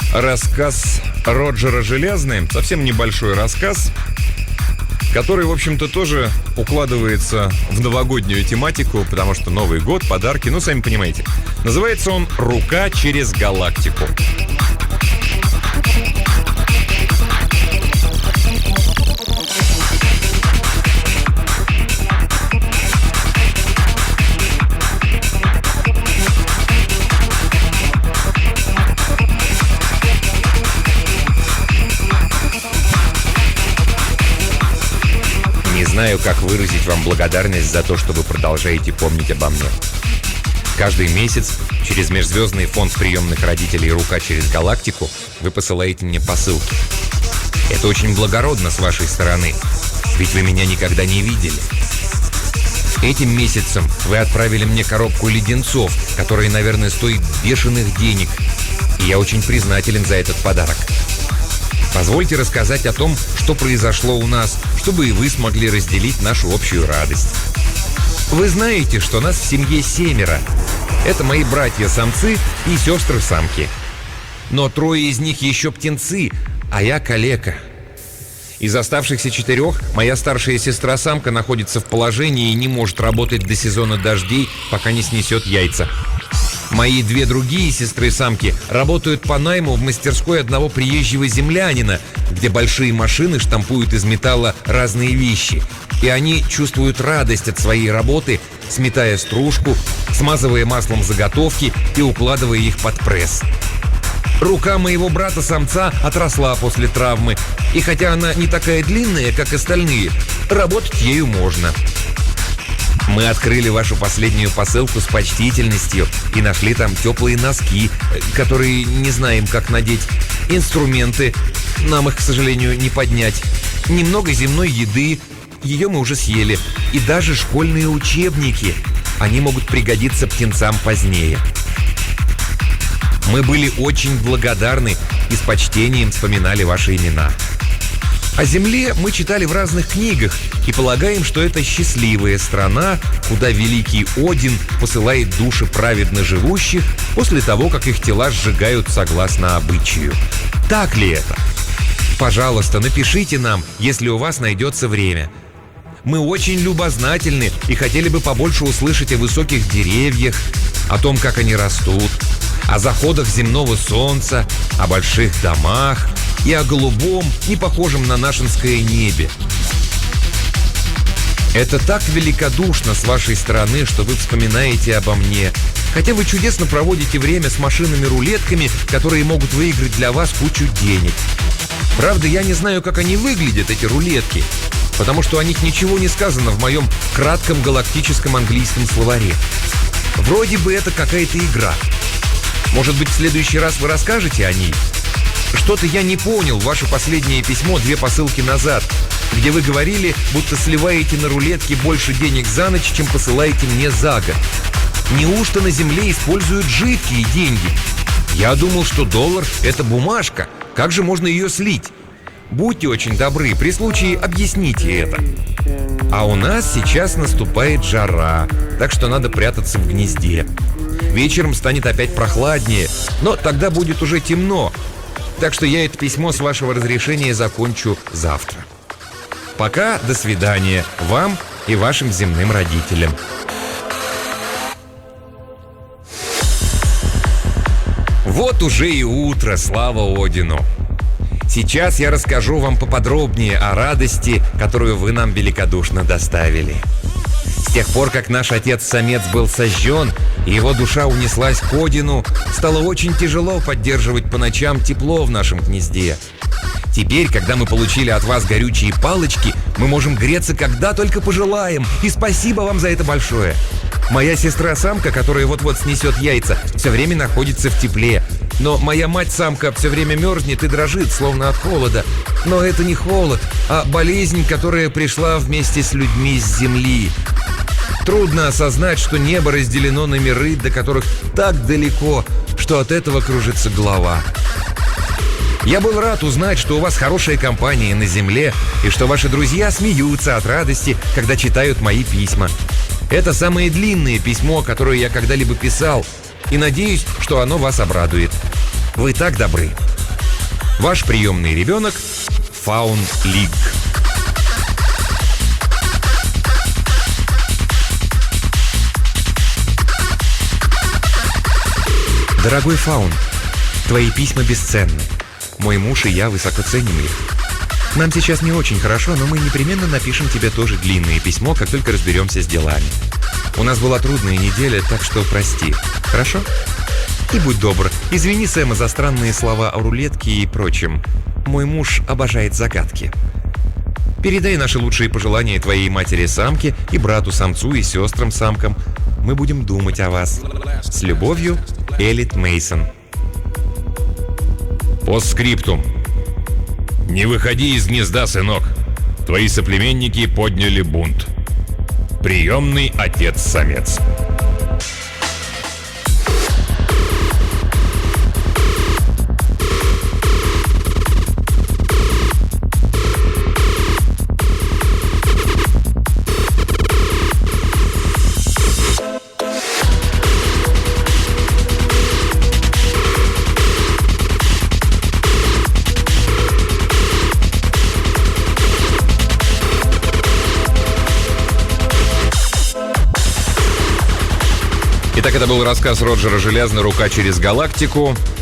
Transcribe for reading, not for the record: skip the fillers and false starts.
рассказ Роджера Железны, совсем небольшой рассказ, который, в общем-то, тоже укладывается в новогоднюю тематику, потому что Новый год, подарки, ну, сами понимаете. Называется он «Рука через галактику». Не знаю, как выразить вам благодарность за то, что вы продолжаете помнить обо мне. Каждый месяц через межзвездный фонд приемных родителей «Рука через галактику» вы посылаете мне посылки. Это очень благородно с вашей стороны, ведь вы меня никогда не видели. Этим месяцем вы отправили мне коробку леденцов, которые, наверное, стоят бешеных денег, и я очень признателен за этот подарок. Позвольте рассказать о том, что произошло у нас, чтобы и вы смогли разделить нашу общую радость. Вы знаете, что нас в семье 7. Это мои братья-самцы и сестры-самки. Но 3 из них еще птенцы, а я калека. Из оставшихся 4 моя старшая сестра-самка находится в положении и не может работать до сезона дождей, пока не снесет яйца. Мои 2 другие сестры-самки работают по найму в мастерской одного приезжего землянина, где большие машины штампуют из металла разные вещи. И они чувствуют радость от своей работы, сметая стружку, смазывая маслом заготовки и укладывая их под пресс. Рука моего брата-самца отросла после травмы, и хотя она не такая длинная, как остальные, работать ею можно. Мы открыли вашу последнюю посылку с почтительностью и нашли там теплые носки, которые не знаем, как надеть, инструменты, нам их, к сожалению, не поднять, немного земной еды, ее мы уже съели, и даже школьные учебники. Они могут пригодиться птенцам позднее. Мы были очень благодарны и с почтением вспоминали ваши имена. О Земле мы читали в разных книгах и полагаем, что это счастливая страна, куда великий Один посылает души праведно живущих после того, как их тела сжигают согласно обычаю. Так ли это? Пожалуйста, напишите нам, если у вас найдется время. Мы очень любознательны и хотели бы побольше услышать о высоких деревьях, о том, как они растут, о заходах земного солнца, о больших домах и о голубом, не похожем на нашинское небе. Это так великодушно с вашей стороны, что вы вспоминаете обо мне, хотя вы чудесно проводите время с машинами-рулетками, которые могут выиграть для вас кучу денег. Правда, я не знаю, как они выглядят, эти рулетки, потому что о них ничего не сказано в моем кратком галактическом английском словаре. Вроде бы это какая-то игра. Может быть, в следующий раз вы расскажете о ней? Что-то я не понял ваше последнее письмо 2 посылки назад, где вы говорили, будто сливаете на рулетке больше денег за ночь, чем посылаете мне за год. Неужто на Земле используют жидкие деньги? Я думал, что доллар – это бумажка. Как же можно ее слить? Будьте очень добры, при случае объясните это. А у нас сейчас наступает жара, так что надо прятаться в гнезде. Вечером станет опять прохладнее, но тогда будет уже темно. Так что я это письмо с вашего разрешения закончу завтра. Пока, до свидания вам и вашим земным родителям. Вот уже и утро, слава Одину. Сейчас я расскажу вам поподробнее о радости, которую вы нам великодушно доставили. С тех пор, как наш отец-самец был сожжен, и его душа унеслась к Одину, стало очень тяжело поддерживать по ночам тепло в нашем гнезде. Теперь, когда мы получили от вас горючие палочки, мы можем греться когда только пожелаем, и спасибо вам за это большое. Моя сестра-самка, которая вот-вот снесет яйца, все время находится в тепле. Но моя мать-самка все время мерзнет и дрожит, словно от холода. Но это не холод, а болезнь, которая пришла вместе с людьми с земли. Трудно осознать, что небо разделено на миры, до которых так далеко, что от этого кружится голова. Я был рад узнать, что у вас хорошая компания на земле, и что ваши друзья смеются от радости, когда читают мои письма. Это самое длинное письмо, которое я когда-либо писал, и надеюсь, что оно вас обрадует. Вы так добры. Ваш приемный ребенок Faun League. Дорогой Фаун, твои письма бесценны. Мой муж и я высоко ценим их. Нам сейчас не очень хорошо, но мы непременно напишем тебе тоже длинное письмо, как только разберемся с делами. У нас была трудная неделя, так что прости. Хорошо? И будь добр, извини Сэма за странные слова о рулетке и прочем. Мой муж обожает загадки. Передай наши лучшие пожелания твоей матери-самке и брату-самцу и сестрам-самкам. Мы будем думать о вас. С любовью, Элит Мейсон. Постскриптум. Не выходи из гнезда, сынок. Твои соплеменники подняли бунт. Приемный отец-самец. Итак, это был рассказ Роджера Желязно «Рука через галактику».